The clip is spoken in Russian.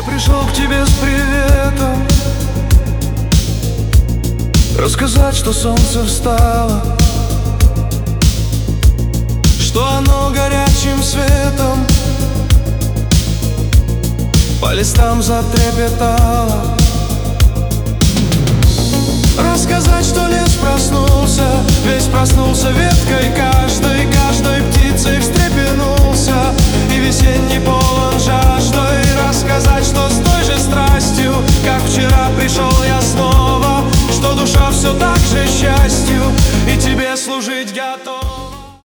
Я пришел к тебе с приветом, рассказать, что солнце встало, что оно горячим светом по листам затрепетало. Рассказать, что лес проснулся, весь проснулся веткой